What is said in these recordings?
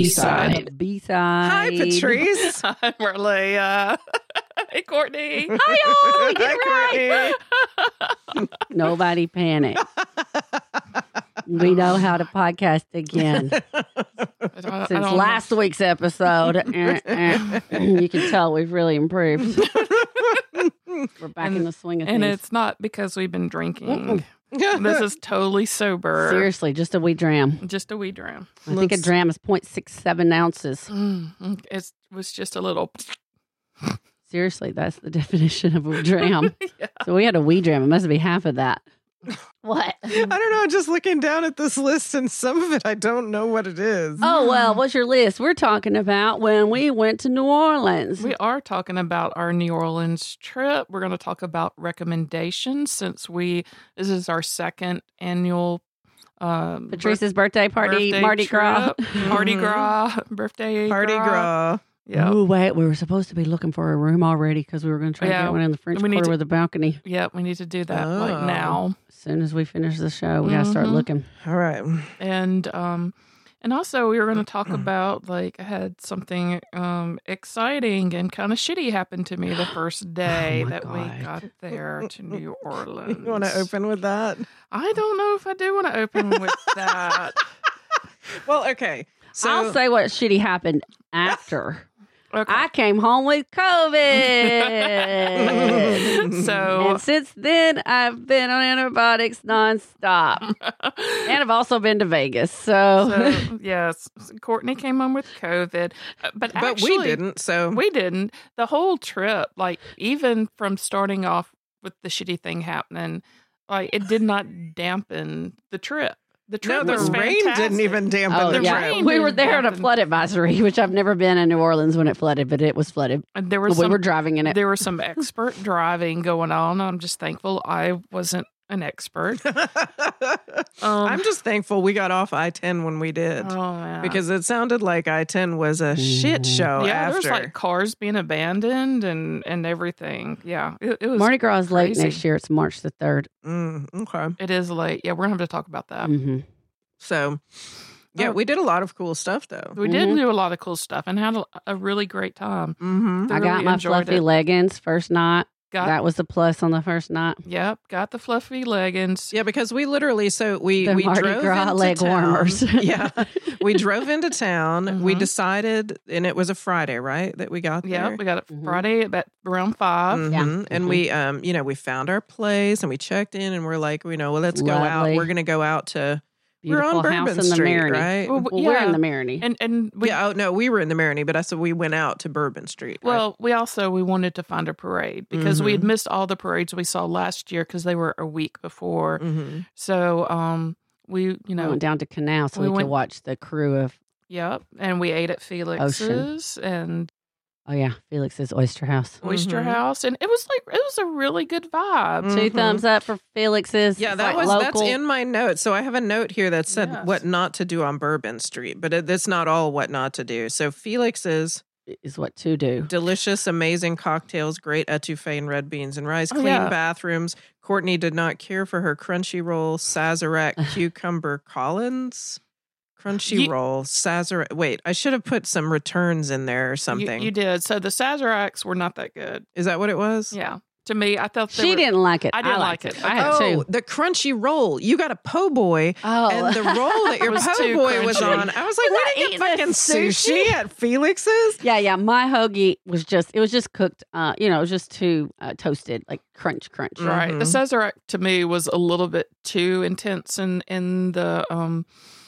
B-side. B-side. Hi, Patrice. Hi, Marlea. Hey, Courtney. Hi, y'all. Get it Hi, right. Courtney. Nobody panic. We know how to podcast again. Since last week's episode, you can tell we've really improved. We're back in the swing of things. And it's not because we've been drinking. This is totally sober. Seriously, just a wee dram. Just a wee dram. I think a dram is 0.67 ounces. It was just a little... Seriously, that's the definition of a dram. Yeah. So we had a wee dram. It must be half of that. What? I don't know. Just looking down at this list, and some of it I don't know what it is. Oh, well, what's your list? We're talking about when we went to New Orleans. We are talking about our New Orleans trip. We're going to talk about recommendations since this is our second annual Patrice's birthday party, Mardi Gras. Mardi Gras, birthday Mardi Gras. Yeah. Oh, wait, we were supposed to be looking for a room already because we were going to try to get one in the French Quarter with a balcony. Yeah, we need to do that like now. As soon as we finish the show, we got to start looking. All right. And also we were going to talk about, like, I had something exciting and kind of shitty happen to me the first day we got there to New Orleans. You want to open with that? I don't know if I do want to open with that. Well, okay. So I'll say what shitty happened after. Okay. I came home with COVID. So and since then, I've been on antibiotics nonstop. And I've also been to Vegas. So yes, Courtney came home with COVID. But we didn't. So we didn't. The whole trip, like, even from starting off with the shitty thing happening, like, it did not dampen the trip. The trip was rain fantastic. didn't even dampen the trip. We were there in a flood advisory, which I've never been in New Orleans when it flooded, but it was flooded. And we were driving in it. There was some expert driving going on. I'm just thankful I wasn't an expert. I'm just thankful we got off I-10 when we did. Oh, man. Because it sounded like I-10 was a shit show Yeah, after. there was like cars being abandoned and everything. Yeah, it was Mardi Gras is late crazy. next year. It's March the 3rd. Okay. It is late. Yeah, we're going to have to talk about that. Mm-hmm. So, yeah, we did a lot of cool stuff, though. We did do a lot of cool stuff and had a really great time. Mm-hmm. I got my fluffy leggings first night. That was the plus on the first night. Yep, got the fluffy leggings. Yeah, because we literally, we Mardi drove Gras into leg town. warmers. Yeah, we drove into town. We decided, and it was a Friday, right, that we got there? Yeah, we got it Friday about around 5. Yeah. And we, we found our place and we checked in and we're like, well, let's go out. We're going to go out to... Beautiful we're on house Bourbon in the Street, Marigny. right? Well, we're in the Marigny. And we, we were in the Marigny, but I said we went out to Bourbon Street. Right? Well, we wanted to find a parade because we had missed all the parades we saw last year because they were a week before. So we went down to Canal so we could watch the crew of... Yep, and we ate at Felix's and... Oh, yeah. Felix's Oyster House. Oyster House. And it was a really good vibe. 2 thumbs up for Felix's. Yeah, that's in my notes. So I have a note here that said what not to do on Bourbon Street, but it's not all what not to do. So Felix's is what to do. Delicious, amazing cocktails, great etouffee and red beans and rice, clean bathrooms. Courtney did not care for her crunchy roll, Sazerac cucumber Collins. Crunchy roll, Sazerac. Wait, I should have put some returns in there or something. You did. So the Sazeracs were not that good. Is that what it was? Yeah. To me, I thought she didn't like it. I didn't like it. I had 2. The crunchy roll. You got a po' boy, and the roll that your po' boy was on. I was like, why didn't you get fucking sushi at Felix's? Yeah. My hoagie was just cooked. It was just too toasted, like crunch. Right. The Sazerac to me was a little bit too intense in the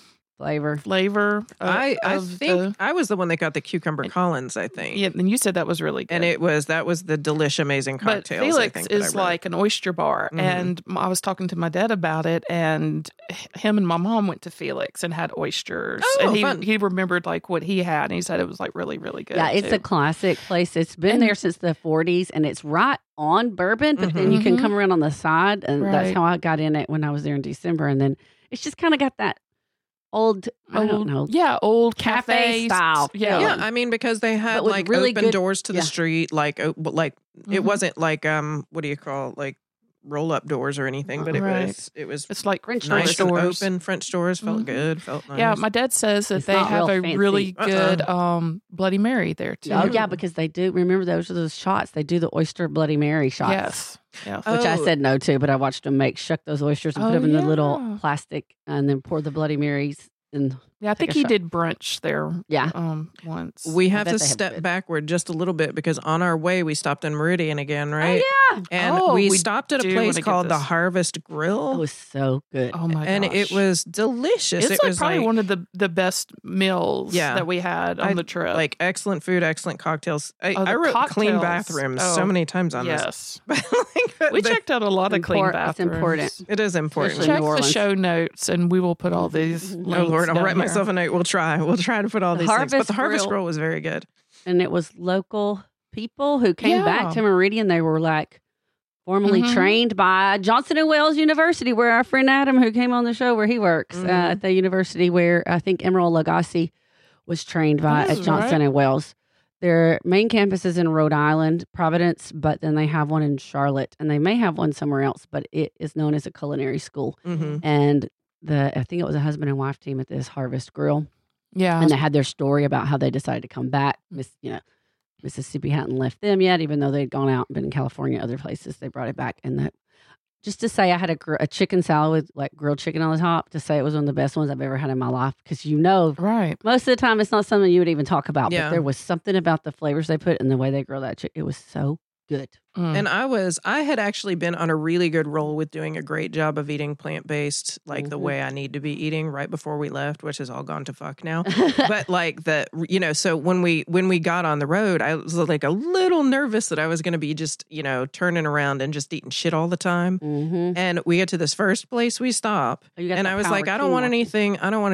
flavor. I think I was the one that got the cucumber Collins, I think. Yeah, and you said that was really good. And that was the delish amazing cocktails. But Felix is like an oyster bar, and I was talking to my dad about it, and him and my mom went to Felix and had oysters, and he remembered like what he had, and he said it was like really, really good. Yeah, it's a classic place. It's been there since the 40s, and it's right on Bourbon, but then you can come around on the side, and that's how I got in it when I was there in December, and then it's just kind of got that old cafe style. Yeah, I mean, because they had like really open good doors to the street, like it wasn't like what do you call like roll up doors or anything, but it's like French nice doors. and open. French doors felt good, felt nice. Yeah, my dad says that It's they not have real a fancy. really good Bloody Mary there too. Oh yeah, because they do. Remember those shots? They do the oyster Bloody Mary shots. Yes. Which I said no to, but I watched them shuck those oysters and put them in the little plastic and then pour the Bloody Marys. And I think he did brunch there. Yeah. Once. We have to step backward just a little bit because on our way we stopped in Meridian again, right? Oh, yeah. And we stopped at a place called the Harvest Grill. It was so good. Oh my gosh. And it was delicious. It's probably one of the best meals that we had on the trip. Like excellent food, excellent cocktails. I wrote clean bathrooms so many times on this. We checked out a lot of clean bathrooms. It's important. It is important. Check the show notes and we will put all these links. I'll write myself a note. We'll try to put all these things. But the Harvest Grill was very good. And it was local people who came back to Meridian. They were like formerly trained by Johnson & Wales University, where our friend Adam, who came on the show, where he works at the university where I think Emerald Lagasse was trained by at Johnson & Wales. Their main campus is in Rhode Island, Providence, but then they have one in Charlotte, and they may have one somewhere else, but it is known as a culinary school. And I think it was a husband and wife team at this Harvest Grill. Yeah. And they had their story about how they decided to come back. Mississippi hadn't left them yet, even though they'd gone out and been in California, other places. They brought it back. And just to say I had a chicken salad with like grilled chicken on the top, to say it was one of the best ones I've ever had in my life. Because most of the time it's not something you would even talk about. But there was something about the flavors they put and the way they grill that chicken. It was so good. And I had actually been on a really good roll with doing a great job of eating plant-based, like the way I need to be eating right before we left, which has all gone to fuck now. But like so when we got on the road, I was like a little nervous that I was going to be just, turning around and just eating shit all the time. And we get to this first place we stop and I was like, I don't want anything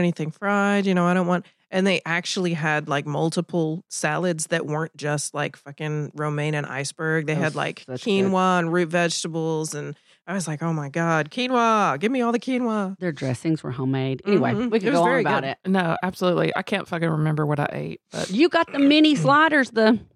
fried, I don't want. And they actually had like multiple salads that weren't just like fucking romaine and iceberg. They had like quinoa and root vegetables. And I was like, oh my God, quinoa. Give me all the quinoa. Their dressings were homemade. Anyway, we could go on about it. No, absolutely. I can't fucking remember what I ate. But you got the mini sliders,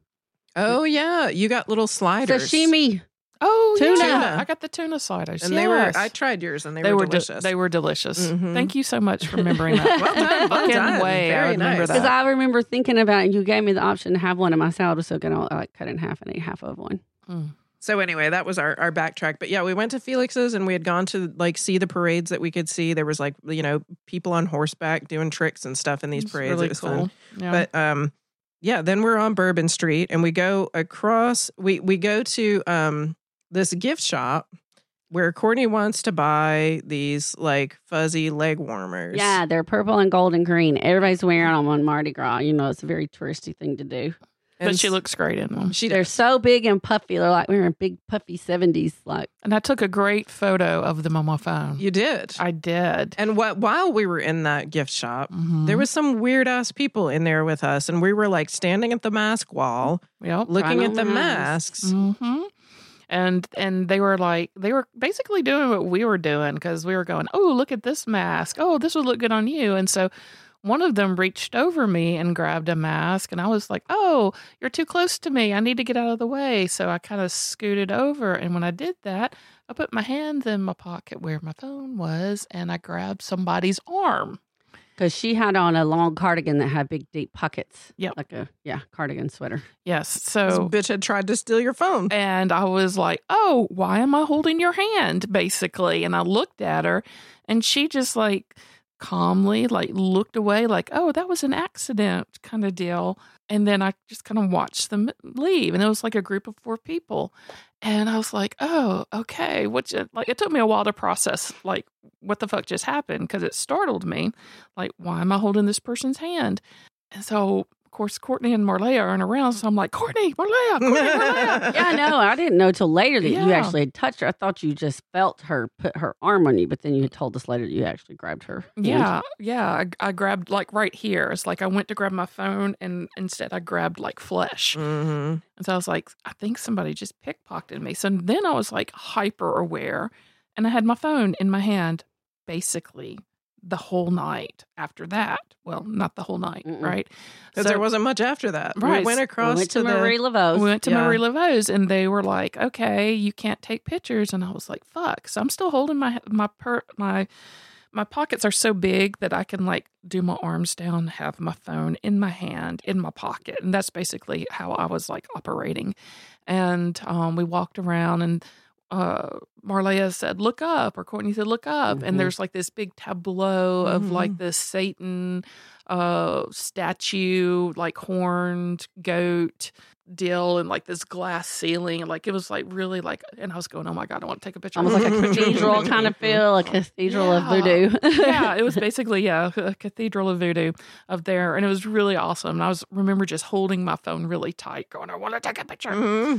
Oh, yeah. You got little sliders. Sashimi. Oh, tuna. Yeah. I got the tuna sliders. And I tried yours and they were delicious. They were delicious. Thank you so much for remembering that. Well done. Way Very I remember nice. that. Because I remember thinking about it, you gave me the option to have one, and my salad was so good, I cut it in half and ate half of one. So anyway, that was our backtrack. But yeah, we went to Felix's and we had gone to like see the parades that we could see. There was like, people on horseback doing tricks and stuff in these parades. Really it was cool. fun. Yeah. But then we're on Bourbon Street and we go across, we go to this gift shop where Courtney wants to buy these like fuzzy leg warmers. Yeah, they're purple and gold and green. Everybody's wearing them on Mardi Gras. It's a very touristy thing to do. But she looks great in them. They're so big and puffy. They're like wearing big puffy 70s. And I took a great photo of them on my phone. You did? I did. And while we were in that gift shop, there was some weird ass people in there with us, and we were like standing at the mask wall, looking at the masks. And they were basically doing what we were doing, because we were going, oh, look at this mask. Oh, this would look good on you. And so one of them reached over me and grabbed a mask, and I was like, oh, you're too close to me. I need to get out of the way. So I kind of scooted over. And when I did that, I put my hands in my pocket where my phone was, and I grabbed somebody's arm. Because she had on a long cardigan that had big, deep pockets. Yep. Like a, cardigan sweater. Yes. So this bitch had tried to steal your phone. And I was like, oh, why am I holding your hand, basically? And I looked at her, and she just like calmly like looked away like, oh, that was an accident kind of deal. And then I just kind of watched them leave. And it was like a group of 4 people. And I was like, oh, okay. It took me a while to process, like, what the fuck just happened? Because it startled me. Like, why am I holding this person's hand? And so, of course, Courtney and Marlea aren't around. So I'm like, Courtney, Marlea. Yeah, no, I didn't know till later that you actually had touched her. I thought you just felt her put her arm on you, but then you had told us later that you actually grabbed her hand. Yeah. I grabbed like right here. It's like I went to grab my phone, and instead I grabbed like flesh. And so I was like, I think somebody just pickpocketed me. So then I was like hyper aware, and I had my phone in my hand, basically the whole night after that. Well, not the whole night, right? Because there wasn't much after that. Right. We went across to Marie Laveau's. We went to Marie Laveau's, and they were like, okay, you can't take pictures. And I was like, fuck. So I'm still holding my pockets are so big that I can like do my arms down, have my phone in my hand, in my pocket. And that's basically how I was like operating. And we walked around, and Marlea said, look up, or Courtney said, look up. And there's like this big tableau of like this Satan statue, like horned goat deal, and like this glass ceiling. And like, it was like really like, and I was going, oh my God, I want to take a picture. Almost like a cathedral kind of feel, a cathedral of voodoo. Yeah, it was basically, a cathedral of voodoo up there. And it was really awesome. And I remember just holding my phone really tight, going, I want to take a picture.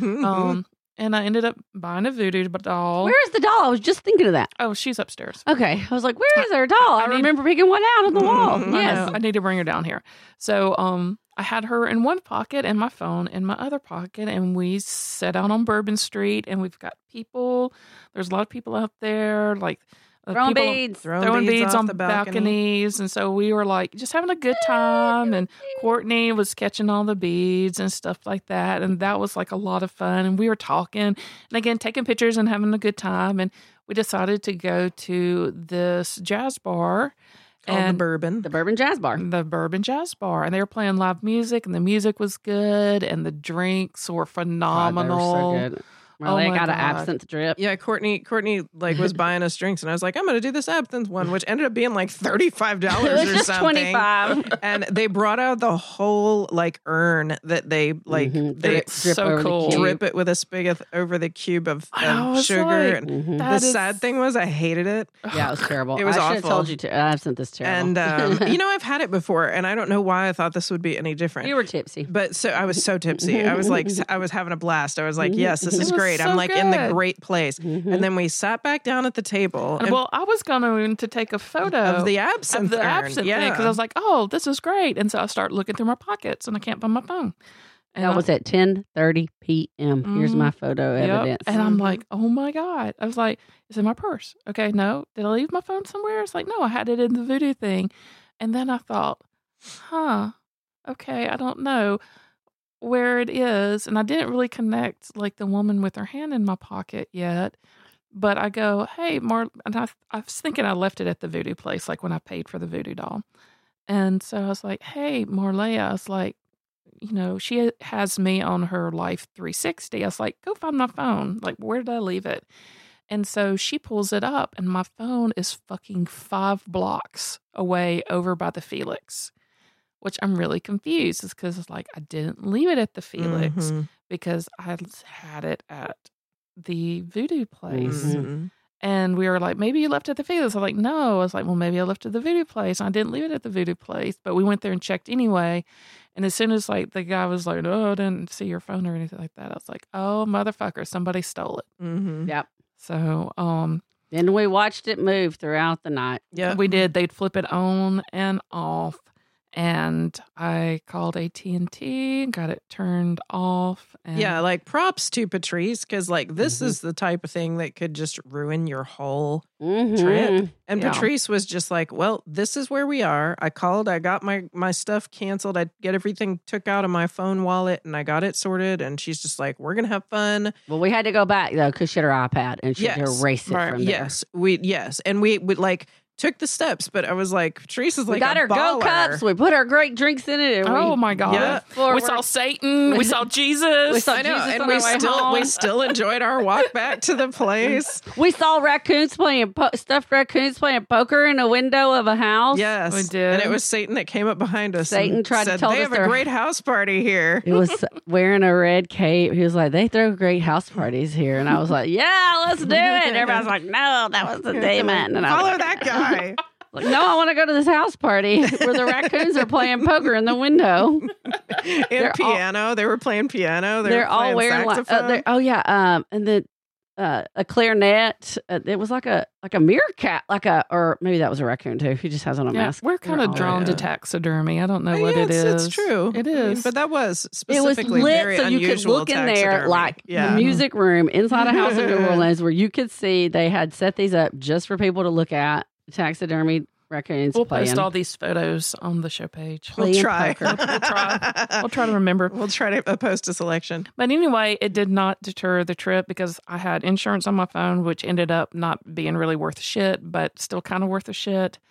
And I ended up buying a voodoo doll. Where's the doll? I was just thinking of that. Oh, she's upstairs. Okay. I was like, where is her doll? I remember picking one out on the wall. Yes. I need to bring her down here. So I had her in one pocket and my phone in my other pocket. And we set out on Bourbon Street. And we've got people. There's a lot of people out there. Like, throwing beads on the balconies. And so we were like just having a good time. And Courtney was catching all the beads and stuff like that. And that was like a lot of fun. And we were talking and again, taking pictures and having a good time. And we decided to go to this jazz bar. The Bourbon Jazz Bar. The Bourbon Jazz Bar. And they were playing live music, and the music was good, and the drinks were phenomenal. God, they were so good. Well, they got an absinthe drip. Yeah, Courtney like was buying us drinks, and I was like, I'm going to do this absinthe one, which ended up being like $35 or just something. $25. And they brought out the whole like urn that they like they so cool. Drip it with a spigot over the cube of sugar. Like, and the sad thing was I hated it. Yeah, it was terrible. It was I awful. should have told you to. Absinthe is terrible. And I've had it before, and I don't know why I thought this would be any different. You were tipsy, but so I was so tipsy. I was like, I was having a blast. I was like, yes, this is great. I'm like good. in the great place. And then we sat back down at the table. And, well, I was going to take a photo of the absinthe thing, because I was like, oh, this is great. And so I start looking through my pockets, and I can't find my phone. And that was at 10:30 p.m. Here's my photo evidence. And I'm like, oh my God. I was like, it's in my purse. Okay, no. Did I leave my phone somewhere? It's like, no, I had it in the voodoo thing. And then I thought, okay, I don't know where it is. And I didn't really connect like the woman with her hand in my pocket yet. But I go, hey, and I was thinking I left it at the voodoo place, like when I paid for the voodoo doll. And so I was like, hey, Marlea, I was like, she has me on her Life 360. I was like, go find my phone. Like, where did I leave it? And so she pulls it up, and my phone is fucking 5 blocks away over by the Felix, which I'm really confused. It's because it's like, I didn't leave it at the Felix because I had it at the voodoo place. And we were like, maybe you left it at the Felix. I was like, no. I was like, well, maybe I left it at the voodoo place. And I didn't leave it at the voodoo place, but we went there and checked anyway. And as soon as like the guy was like, oh, I didn't see your phone or anything like that, I was like, oh, motherfucker, somebody stole it. Yep. So, then we watched it move throughout the night. Yeah, we did. They'd flip it on and off. And I called AT&T and got it turned off. And yeah, like props to Patrice, because like this is the type of thing that could just ruin your whole trip. And Patrice was just like, well, this is where we are. I called, I got my stuff canceled. I get everything took out of my phone wallet and I got it sorted. And she's just like, we're going to have fun. Well, we had to go back though, because she had her iPad and she had to erase it from there. Yes. And we would like took the steps, but I was like, Patrice is like, we got a our baller. Go Cups. We put our great drinks in it. And my God! Yeah. We saw Satan. We saw Jesus. We saw Jesus and we still enjoyed our walk back to the place. We saw raccoons playing stuffed raccoons playing poker in a window of a house. Yes, we did. And it was Satan that came up behind us. Satan tried to tell us they have a great house party here. He was wearing a red cape. He was like, they throw great house parties here, and I was like, yeah, let's do it. And everybody's like, no, that was the demon. And follow that guy. Like, no, I want to go to this house party where the raccoons are playing poker in the window. They were playing piano. They're all wearing saxophone. and then a clarinet. It was like a meerkat, or maybe that was a raccoon too. He just has on a mask. We're kind of drawn to taxidermy. I don't know what it is. It's true. It is, but that was it was specifically lit very so you could look in there like the music room inside a house in New Orleans, where you could see they had set these up just for people to look at. Taxidermy raccoons. We'll playing. post all these photos on the show page. We'll try. We'll try to remember. We'll try to post a selection. But anyway, it did not deter the trip because I had insurance on my phone, which ended up not being really worth a shit, but still kind of worth a shit.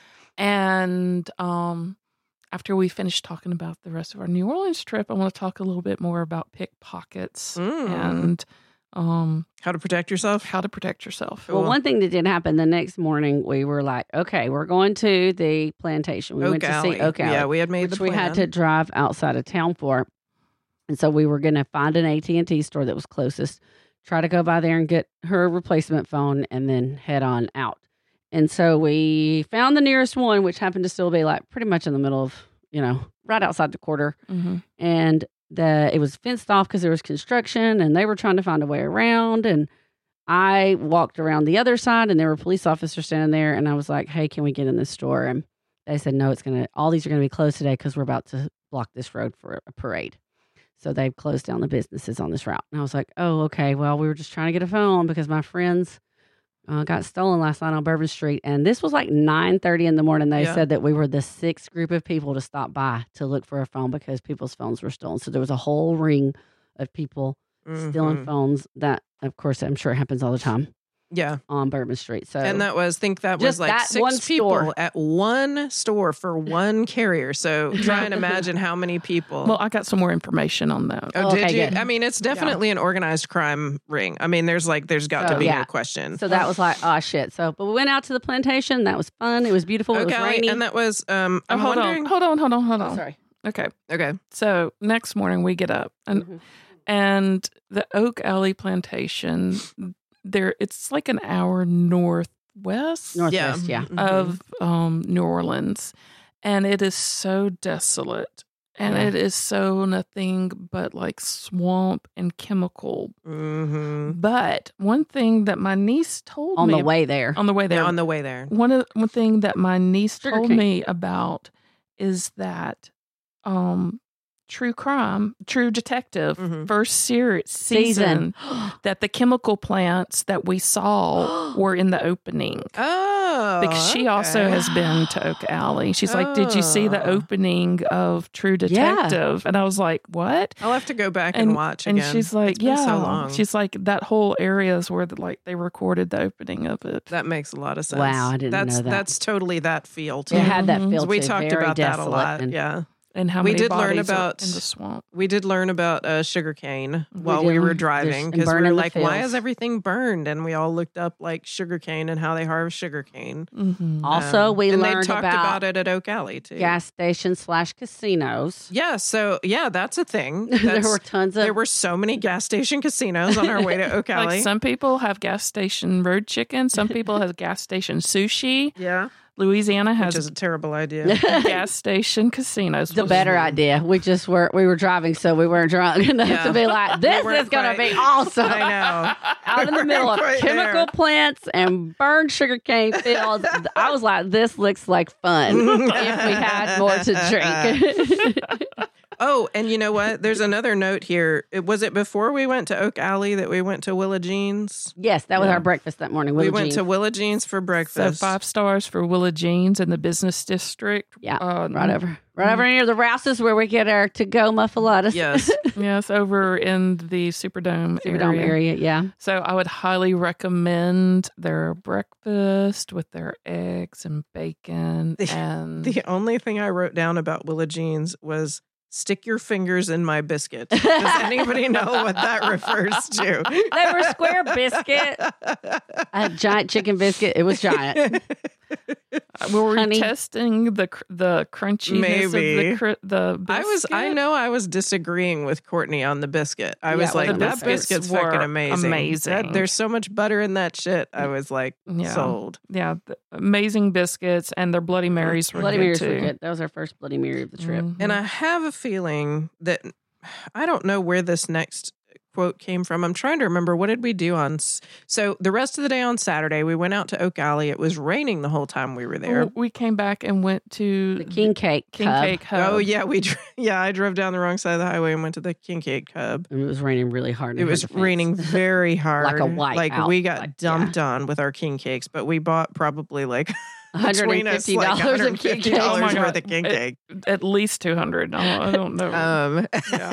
And after we finish talking about the rest of our New Orleans trip, I want to talk a little bit more about pickpockets and how to protect yourself. Well, one thing that did happen the next morning, we were like, okay, we're going to the plantation. We went to see Oak Alley. Yeah, we had made the plan. We had to drive outside of town for. And so we were going to find an AT&T store that was closest, try to go by there and get her replacement phone, and then head on out. And so we found the nearest one, which happened to still be like pretty much in the middle of, right outside the quarter. Mm-hmm. And it was fenced off because there was construction and they were trying to find a way around. And I walked around the other side and there were police officers standing there. And I was like, hey, can we get in this store? And they said, no, all these are going to be closed today because we're about to block this road for a parade. So they've closed down the businesses on this route. And I was like, oh, okay. Well, we were just trying to get a phone because my friends got stolen last night on Bourbon Street. And this was like 9:30 in the morning. They said that we were the sixth group of people to stop by to look for a phone because people's phones were stolen. So there was a whole ring of people stealing phones that, of course, I'm sure it happens all the time. Yeah. On Bourbon Street. So and that was like six people at one store for one carrier. So try and imagine how many people. Well, I got some more information on that. Oh, did you? Good. I mean, it's definitely an organized crime ring. I mean, there's got to be no question. So that was like, oh shit. So, but we went out to the plantation. That was fun. It was beautiful. It was rainy. And that was, I'm hold wondering. On. Oh, sorry. Okay. Okay. So next morning we get up and the Oak Alley plantation, it's like an hour northwest of New Orleans, and it is so desolate, and it is so nothing but like swamp and chemical. But one thing that my niece told me on the way there, one thing that my niece told me about is that True Detective, first season, that the chemical plants that we saw were in the opening. Oh, because she also has been to Oak Alley. She's like, did you see the opening of True Detective? And I was like, what? I'll have to go back and watch again. And she's like, it's been so long. She's like, that whole area is where they recorded the opening of it. That makes a lot of sense. Wow, I didn't know that. That's totally that feel too. It had that feel too. We talked about that a lot. And how many bodies are in the swamp. We did learn about sugarcane while we were driving because we were like, why is everything burned? And we all looked up like sugarcane and how they harvest sugarcane. Also, we learned they talked about it at Oak Alley too. Gas stations / casinos. Yeah, so that's a thing. There were tons of. There were so many gas station casinos on our way to Oak Alley. Like some people have gas station road chicken. Some people have gas station sushi. Yeah. Louisiana has, which is a terrible idea. Gas station casinos. The better idea. We were driving, so we weren't drunk enough to be like, this is going to be awesome. I know. Out in the middle of chemical plants and burned sugarcane fields. I was like, this looks like fun if we had more to drink. Oh, and you know what? There's another note here. Was it before we went to Oak Alley that we went to Willa Jean's? Yes, that was our breakfast that morning. We went to Willa Jean's for breakfast. So 5 stars for Willa Jean's in the business district. Yeah, right over near the Rouses where we get our to-go muffulettas. Yes. Yes, over in the Superdome area. Yeah. So I would highly recommend their breakfast with their eggs and bacon. The only thing I wrote down about Willa Jean's was, stick your fingers in my biscuit. Does anybody know what that refers to? They were square biscuit. A giant chicken biscuit. It was giant. Were we testing the crunchiness of the biscuit? I was disagreeing with Courtney on the biscuit. I was like, that biscuit's fucking amazing. There's so much butter in that shit. I was like, sold. Yeah, amazing biscuits, and their Bloody Marys were good too. That was our first Bloody Mary of the trip. And I have a feeling that I don't know where this next quote came from. I'm trying to remember, what did we do so the rest of the day on Saturday we went out to Oak Alley. It was raining the whole time we were there. We came back and went to the King Cake Hub. Oh yeah, I drove down the wrong side of the highway and went to the King Cake Hub. And it was raining really hard. It was raining very hard. Like a white we got dumped on with our king cakes, but we bought probably like between us like $150 worth of king cake. At least 200. I don't know. And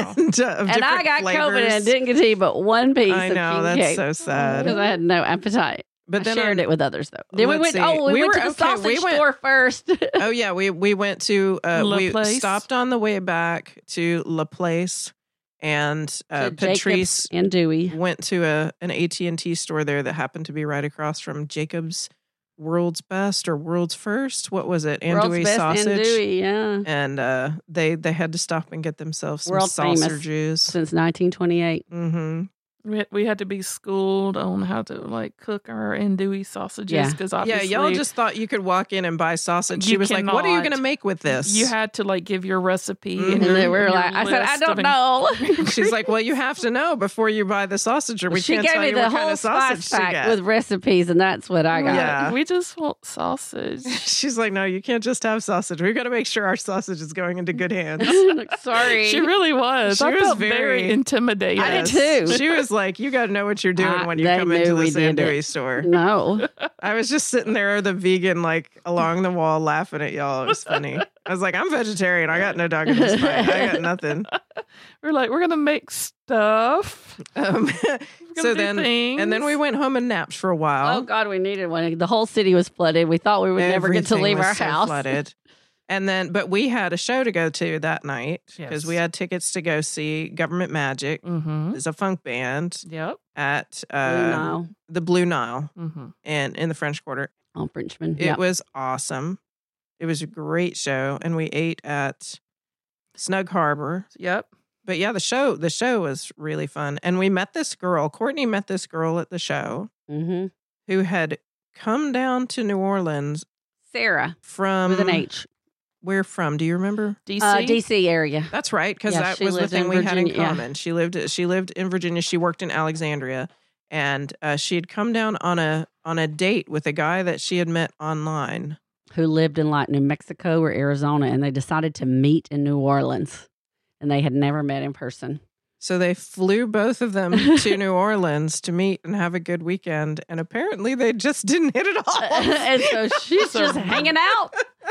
I got COVID and didn't get to eat but one piece of king cake. I know, that's so sad. Because I had no appetite. But then I shared it with others, though. Then we went to the sausage store first. Oh, yeah. We went to, we stopped on the way back to La Place. And Patrice and Dewey went to an AT&T store there that happened to be right across from Jacob's World's Best or World's First. What was it? Andouille sausage. Andouille, yeah. And they had to stop and get themselves some sausages. Since 1928. Mm-hmm. We had to be schooled on how to like cook our andouille sausages because obviously y'all just thought you could walk in and buy sausage. She was like, "What are you going to make with this?" You had to like give your recipe, and they were like, "I said I don't know." She's like, "Well, you have to know before you buy the sausage, or we can't tell you what kind of sausage to get." With recipes, and that's what I got. Yeah. We just want sausage. She's like, "No, you can't just have sausage. We've got to make sure our sausage is going into good hands." Sorry, she really was. She was felt very intimidated. I did too. She was like, "You got to know what you're doing when you come into this andouille store." No. I was just sitting there, the vegan, like along the wall, laughing at y'all. It was funny. I was like, I'm vegetarian. I got no dog in this fight. I got nothing. We're like, we're going to make stuff. So then, and then we went home and napped for a while. Oh, God, we needed one. The whole city was flooded. We thought we would never get to leave our house. Flooded. And then, but we had a show to go to that night because we had tickets to go see Government Magic. It's a funk band. Yep. At the Blue Nile and in the French Quarter. On Frenchman. It was awesome. It was a great show. And we ate at Snug Harbor. Yep. But yeah, the show was really fun. And we met this girl. Courtney met this girl at the show who had come down to New Orleans. Sarah. From with an H. Where from? Do you remember? DC. DC area. That's right, because that was the thing we had in common. Yeah. She lived in Virginia. She worked in Alexandria, and she had come down on a date with a guy that she had met online, who lived in like New Mexico or Arizona, and they decided to meet in New Orleans, and they had never met in person. So they flew both of them to New Orleans to meet and have a good weekend, and apparently they just didn't hit it off. And so she's just hanging out.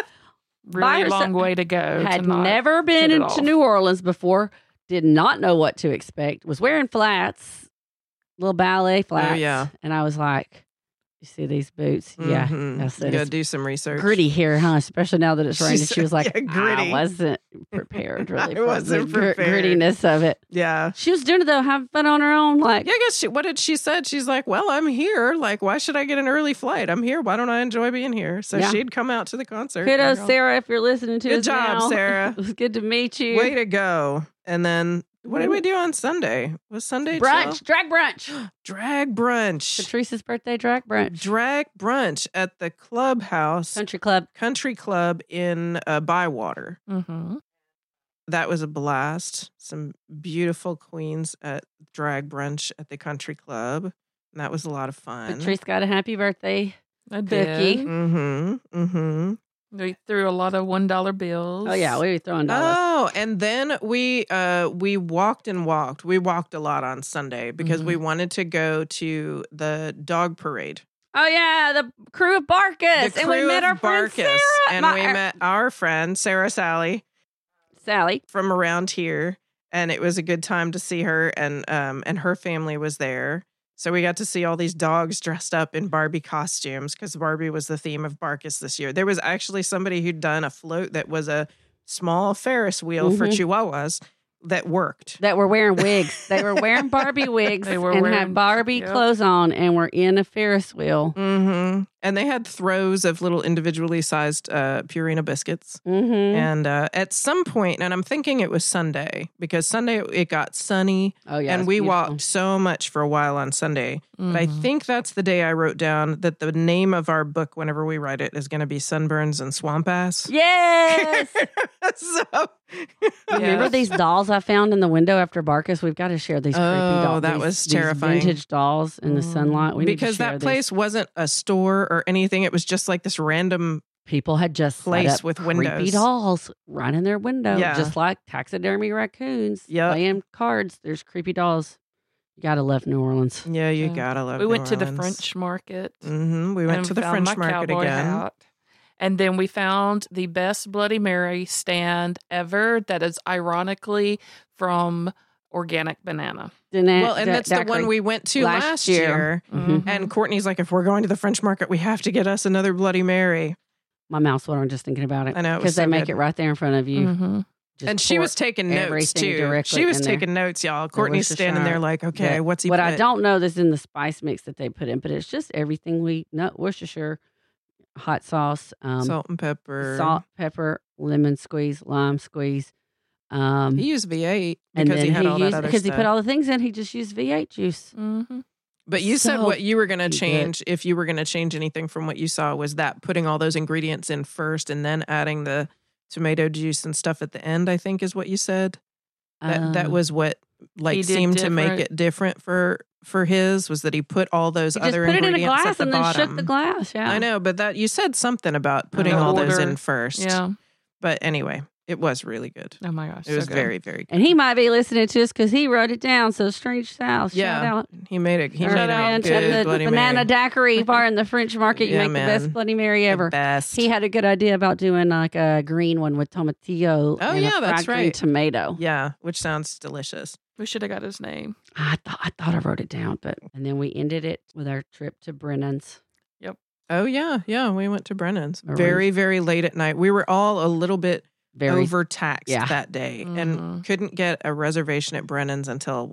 Really long way to go. Had never been into New Orleans before. Did not know what to expect. Was wearing flats, little ballet flats. Oh, yeah. And I was like, "You see these boots? Yeah, you gotta do some research. Gritty here, huh? Especially now that it's raining." She was like, gritty. "I wasn't prepared, really. I wasn't prepared. Grittiness of it." Yeah, she was doing it though, having fun on her own. Like, yeah, I guess what did she said? She's like, "Well, I'm here. Like, why should I get an early flight? I'm here. Why don't I enjoy being here?" So she'd come out to the concert. Kudos, Sarah, if you're listening to us. Good job, now. Sarah. It was good to meet you. Way to go. And then, what did we do on Sunday? Was Sunday brunch? Drag brunch. Drag brunch. Patrice's birthday drag brunch. Drag brunch at the clubhouse. Country Club in Bywater. That was a blast. Some beautiful queens at drag brunch at the Country Club. And that was a lot of fun. Patrice got a happy birthday. I did. Cookie. We threw a lot of $1 bills. Oh yeah, we were throwing dollars. Oh, and then we walked and walked. We walked a lot on Sunday because we wanted to go to the dog parade. Oh yeah, the crew of Barkus, and we met our friend Sarah, and we met our friend Sarah Sally from around here, and it was a good time to see her, and her family was there. So we got to see all these dogs dressed up in Barbie costumes because Barbie was the theme of Barkus this year. There was actually somebody who'd done a float that was a small Ferris wheel for Chihuahuas that worked. That were wearing wigs. They were wearing Barbie wigs had Barbie clothes on and were in a Ferris wheel. And they had throws of little individually sized Purina biscuits. And at some point, and I'm thinking it was Sunday, because Sunday it got sunny. Oh, yeah, and we walked so much for a while on Sunday. But I think that's the day I wrote down that the name of our book, whenever we write it, is going to be Sunburns and Swamp Ass. Yes! So... Remember these dolls I found in the window after Barkus? We've got to share these creepy dolls. Oh, that was terrifying. These vintage dolls in the sunlight. Because that place wasn't a store or anything. It was just like this random people had just place with windows. Creepy dolls right in their window. Just like taxidermy raccoons playing cards. There's creepy dolls. You gotta love New Orleans. Yeah, you gotta love New Orleans. We went to the French market. We went to the French market again. And then we found the best Bloody Mary stand ever that is ironically from Organic Banana. Well, and that's the one we went to last year. Mm-hmm. And Courtney's like, if we're going to the French Market, we have to get us another Bloody Mary. My mouth's watering just thinking about it. I know. Because they make it right there in front of you. Mm-hmm. And she was taking notes, too. She was taking notes, y'all. Courtney's standing there like, okay, what's he put? What I don't know is in the spice mix that they put in, but it's just everything we know. Worcestershire, hot sauce. Salt and pepper. Salt, pepper, lemon squeeze, lime squeeze. He used V8 because he had all that other stuff. Because he put all the things in, he just used V8 juice. Mm-hmm. But you said what you were going to change, if you were going to change anything from what you saw, was that putting all those ingredients in first and then adding the tomato juice and stuff at the end, I think is what you said. That was what seemed to make it different for his, was that he put all those other ingredients at the bottom. And then shook the glass, yeah. I know, but that you said something about putting all those in first. Yeah. But anyway, it was really good. Oh my gosh. It was very, very good. And he might be listening to us because he wrote it down. So Strange South, shout out. He made a good Bloody Banana Mary. Daiquiri bar in the French Market. You make the best Bloody Mary ever. The best. He had a good idea about doing like a green one with tomatillo. Oh, and yeah, that's green right. Tomato. Yeah, which sounds delicious. We should have got his name. I thought I wrote it down, and then we ended it with our trip to Brennan's. Yep. Oh yeah, we went to Brennan's very, very late at night. We were all a little bit overtaxed that day and couldn't get a reservation at Brennan's until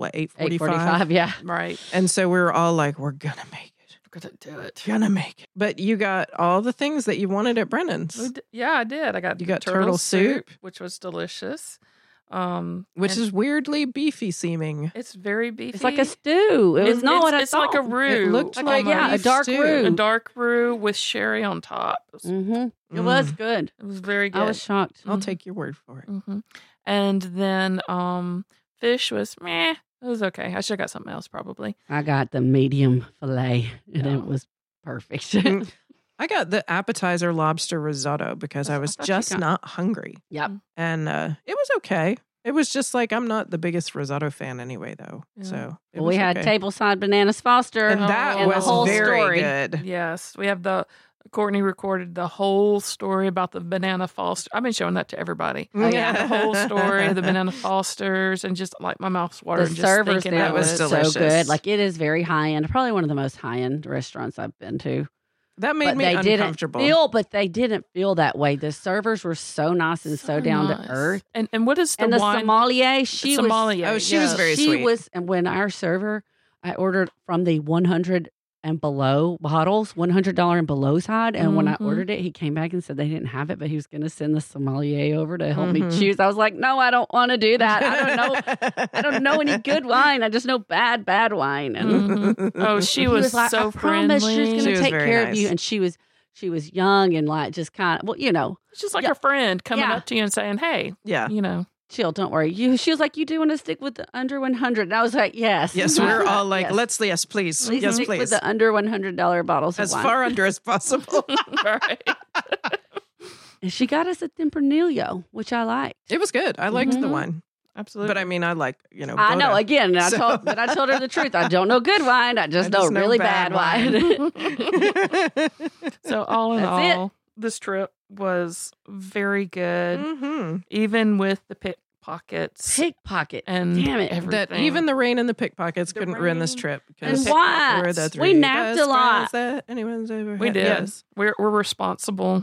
8:45? Yeah, right. And so we were all like, we're gonna make it. We're gonna do it. Gonna make it. But you got all the things that you wanted at Brennan's. Yeah, I did. You got turtle soup, which was delicious. Which is weirdly beefy seeming. It's very beefy. It's like a stew. It's not what I thought. It's like a roux. It looked like a dark stew. roux. A dark roux with sherry on top. It was good. It was very good. I was shocked. I'll take your word for it. Mm-hmm. And then fish was meh. It was okay. I should have got something else probably. I got the medium fillet, and it was perfect. I got the appetizer lobster risotto because I was just not hungry. Yep. And it was okay. It was just like, I'm not the biggest risotto fan anyway, though. Yeah. So we had tableside bananas Foster. And that was the whole very story. good. Yes. We have Courtney recorded the whole story about the Banana Foster. I've been showing that to everybody. The whole story of the Banana Fosters, and just like my mouth's watering. The servers there that was delicious. So good. Like it is very high end. Probably one of the most high end restaurants I've been to. That made me uncomfortable. They didn't feel that way. The servers were so nice and so down to earth. And what is the and the wine? sommelier? She was very sweet. And when our server, I ordered from the 100 and below bottles, $100 and below side. And when I ordered it, he came back and said they didn't have it, but he was going to send the sommelier over to help me choose. I was like, no, I don't want to do that. I don't know any good wine. I just know bad wine. And oh, she was like, so I friendly. Promise she's going to take care nice. of you. And she was young and like just kind of, it's just like a friend coming up to you and saying, hey, chill, don't worry. She was like, you do want to stick with the under 100? And I was like, yes. Yes, we were all like, yes, please. Please stick with the under $100 bottles as of wine. far under as possible. Right. And she got us a Tempranillo, which I liked. It was good. I liked the wine. Absolutely. But I mean, I like, I know, again, I told her the truth. I don't know good wine. I just know really bad wine. So all in all, this trip was very good, even with the pickpockets. And damn it, everything. That even the rain and the pickpockets couldn't ruin this trip. And why? We napped a lot. Anyone's ever we had. did. Yes. We're responsible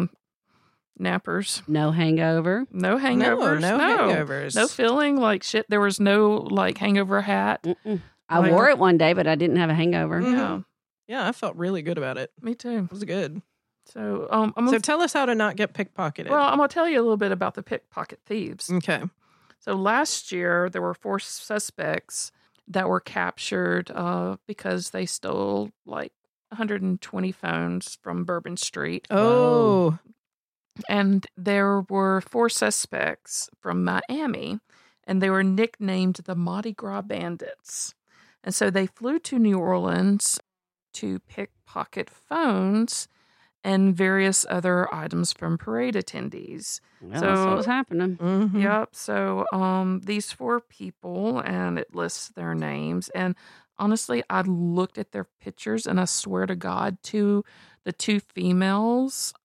nappers. No hangover. No hangovers. No hangovers. No feeling like shit. There was no like hangover hat. I wore it one day, but I didn't have a hangover. Yeah, I felt really good about it. Me too. It was good. So, so tell us how to not get pickpocketed. Well, I'm going to tell you a little bit about the pickpocket thieves. Okay. So last year, there were 4 suspects that were captured because they stole like 120 phones from Bourbon Street. Oh. And there were 4 suspects from Miami, and they were nicknamed the Mardi Gras Bandits. And so they flew to New Orleans to pickpocket phones and various other items from parade attendees. Well, so that's what was happening. Mm-hmm. Yep. So these 4 people, and it lists their names. And honestly, I looked at their pictures, and I swear to God, the 2 females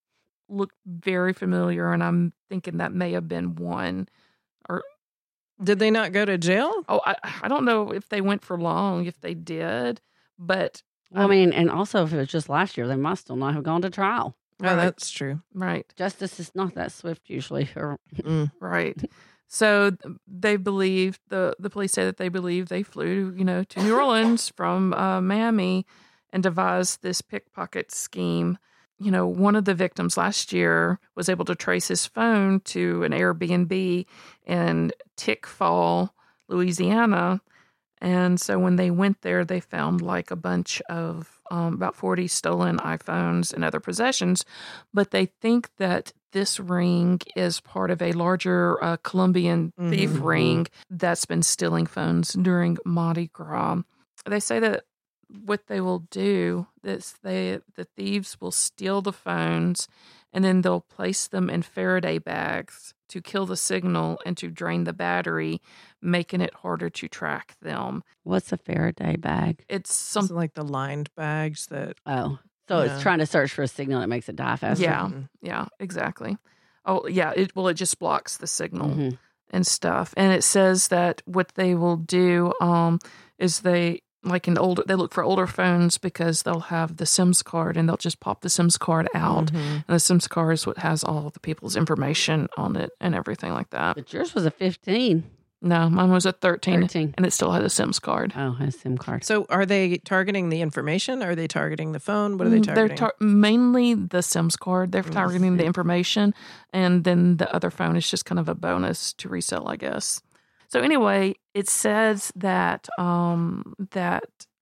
looked very familiar, and I'm thinking that may have been one. Or did they not go to jail? Oh, I don't know if they went for long, if they did, but well, I mean, and also if it was just last year, they must still not have gone to trial. Oh, that's true. Right. Justice is not that swift usually. Right. So they believe, the police say that they believe they flew, to New Orleans from Miami and devised this pickpocket scheme. One of the victims last year was able to trace his phone to an Airbnb in Tickfall, Louisiana. And so when they went there, they found like a bunch of about 40 stolen iPhones and other possessions. But they think that this ring is part of a larger Colombian thief ring that's been stealing phones during Mardi Gras. They say that what they will do is the thieves will steal the phones and then they'll place them in Faraday bags to kill the signal and to drain the battery, making it harder to track them. What's a Faraday bag? It's something like the lined bags that... Oh, so it's trying to search for a signal that makes it die faster. Yeah, exactly. Oh, yeah, it just blocks the signal and stuff. And it says that what they will do is they look for older phones because they'll have the SIMS card and they'll just pop the SIMS card out. And the SIMS card is what has all the people's information on it and everything like that. But yours was a 15. No, mine was a 13. And it still had a SIMS card. Oh, a SIM card. So are they targeting the information? Are they targeting the phone? What are they targeting? They're mainly the SIMS card. They're targeting the information. And then the other phone is just kind of a bonus to resell, I guess. So anyway, it says that that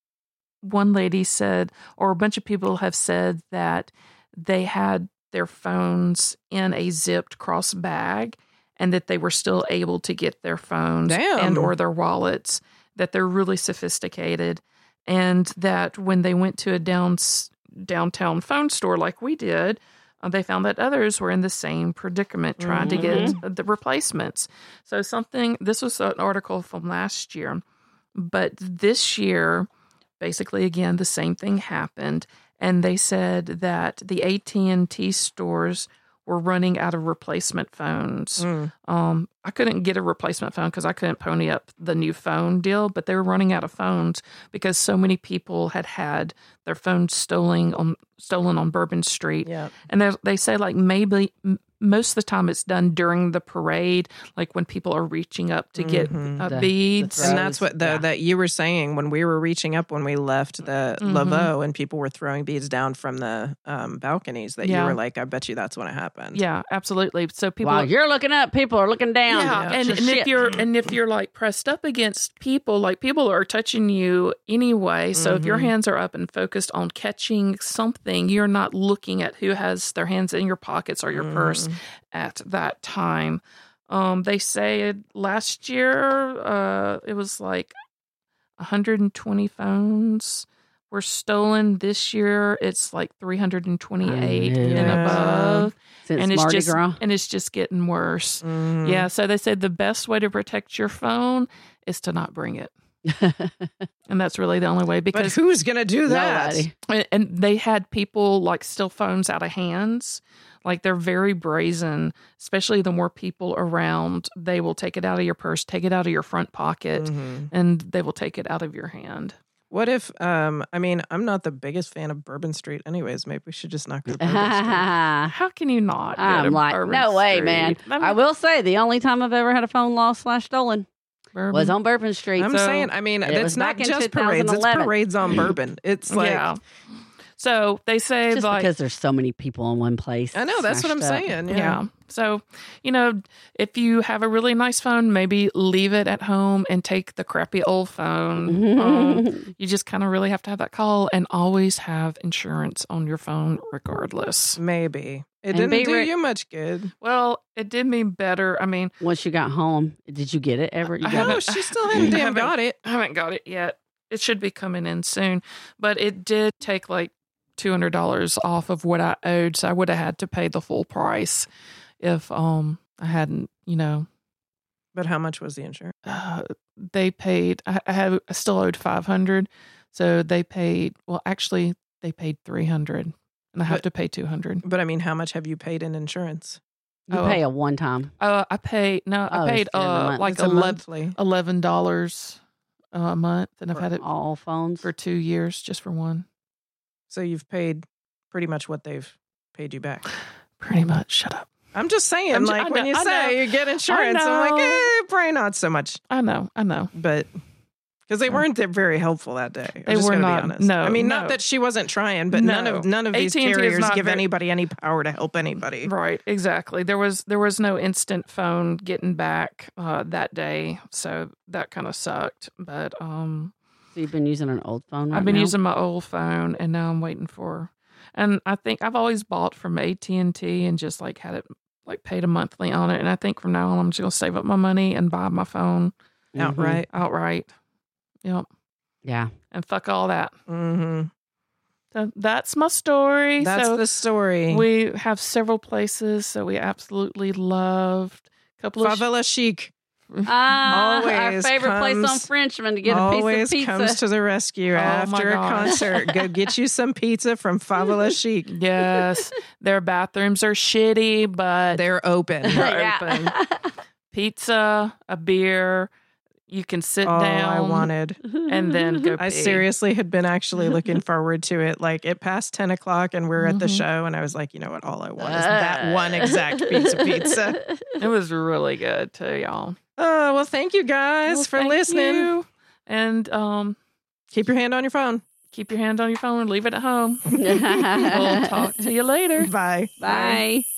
one lady said, or a bunch of people have said that they had their phones in a zipped cross bag and that they were still able to get their phones and or their wallets, that they're really sophisticated, and that when they went to a downtown phone store like we did, they found that others were in the same predicament trying to get the replacements. So this was an article from last year, but this year, basically, again, the same thing happened. And they said that the AT&T stores were running out of replacement phones. I couldn't get a replacement phone because I couldn't pony up the new phone deal, but they were running out of phones because so many people had their phones stolen on Bourbon Street. Yep. And they say like maybe most of the time it's done during the parade, like when people are reaching up to get beads. And that's what that you were saying when we were reaching up when we left the Laveau and people were throwing beads down from the balconies that you were like, I bet you that's when it happened. Yeah, absolutely. So people while you're looking up, people are looking down. Yeah, and if you're like pressed up against people, like people are touching you anyway. So if your hands are up and focused on catching something, you're not looking at who has their hands in your pockets or your purse at that time. They say last year it was like 120 phones were stolen. This year it's like 328 and above. Since Mardi Gras. And it's just getting worse. Yeah, so they said the best way to protect your phone is to not bring it. And that's really the only way, because but who's going to do that? Nobody. And they had people like steal phones out of hands. Like they're very brazen, especially the more people around. They will take it out of your purse, take it out of your front pocket, and they will take it out of your hand. What if, I'm not the biggest fan of Bourbon Street anyways. Maybe we should just not go to Bourbon Street. How can you not? I'm like, Bourbon no Street? way, man. I will say the only time I've ever had a phone lost / stolen was on Bourbon Street. I'm saying, it's not just parades. It's parades on Bourbon. It's like... Yeah. So they say just because there's so many people in one place. I know, that's what I'm saying. Yeah. So, if you have a really nice phone, maybe leave it at home and take the crappy old phone. You just kind of really have to have that call and always have insurance on your phone regardless. Maybe. It didn't do you much good. Well, it did me better. I mean, once you got home, did you get it ever? She still hadn't got it. I haven't got it yet. It should be coming in soon. But it did take like $200 off of what I owed, so I would have had to pay the full price if I hadn't, But how much was the insurance? They paid. I still owed $500, so they paid. Well, actually, they paid $300, and I have to pay $200. But I mean, how much have you paid in insurance? You pay a one time. I paid like it's a monthly $11 a month, and I've had it all phones for 2 years just for one. So you've paid pretty much what they've paid you back. Pretty much. Shut up. I'm just saying, when you say you get insurance, I'm like, probably not so much. I know. But because they weren't very helpful that day. They were not. Be honest. No, I mean, not that she wasn't trying, but none of these AT&T carriers give anybody any power to help anybody. Right, exactly. There was no instant phone getting back that day, so that kind of sucked. But so you've been using an old phone. I've been using my old phone, and now I'm waiting for. And I think I've always bought from AT&T and just like had it like paid a monthly on it. And I think from now on I'm just gonna save up my money and buy my phone outright. Yep. Yeah. And fuck all that. Mm-hmm. So that's my story. That's the story. We have several places that we absolutely loved. Favela Chic. Our favorite place on Frenchman to get a piece of pizza. Always comes to the rescue after a concert. Go get you some pizza from Favela Chic. Yes. Their bathrooms are shitty, but they're open. Open. Pizza, a beer. You can sit down. I wanted. And then go pee. I seriously had been actually looking forward to it. Like it passed 10 o'clock and we're at the show and I was like, you know what? All I want is that one exact piece of pizza. It was really good too, y'all. Oh, well, thank you guys for listening. You. And keep your hand on your phone. Keep your hand on your phone and leave it at home. We'll talk to you later. Bye. Bye.